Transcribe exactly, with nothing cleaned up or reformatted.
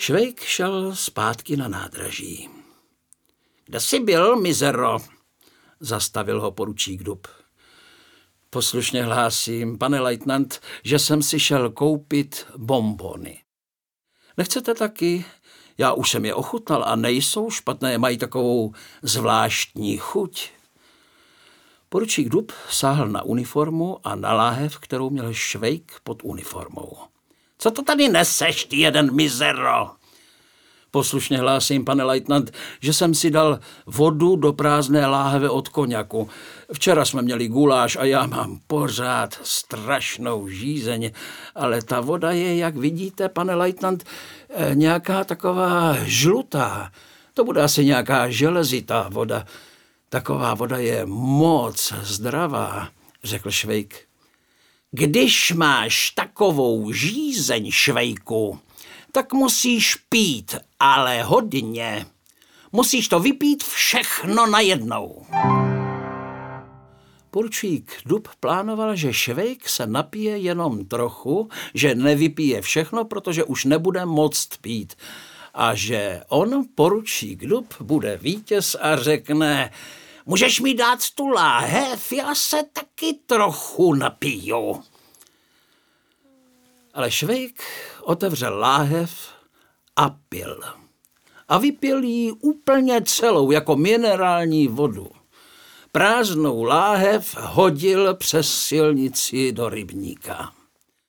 Švejk šel zpátky na nádraží. Kde jsi byl, mizero? Zastavil ho poručík Dub. Poslušně hlásím, pane lejtnant, že jsem si šel koupit bonbony. Nechcete taky? Já už jsem je ochutnal a nejsou špatné, mají takovou zvláštní chuť. Poručík Dub sáhl na uniformu a na láhev, kterou měl Švejk pod uniformou. Co to tady neseš, ty jeden mizero? Poslušně hlásím, pane lejtnant, že jsem si dal vodu do prázdné láhve od koněku. Včera jsme měli guláš a já mám pořád strašnou žízeň, ale ta voda je, jak vidíte, pane lejtnant, nějaká taková žlutá. To bude asi nějaká železitá voda. Taková voda je moc zdravá, řekl Švejk. Když máš takovou žízeň, Švejku, tak musíš pít, ale hodně. Musíš to vypít všechno najednou. Poručík Dub plánoval, že Švejk se napije jenom trochu, že nevypije všechno, protože už nebude moct pít. A že on, poručík Dub, bude vítěz a řekne: můžeš mi dát tu láhev, já se taky trochu napiju. Ale Švejk otevřel láhev a pil. A vypil ji úplně celou, jako minerální vodu. Prázdnou láhev hodil přes silnici do rybníka.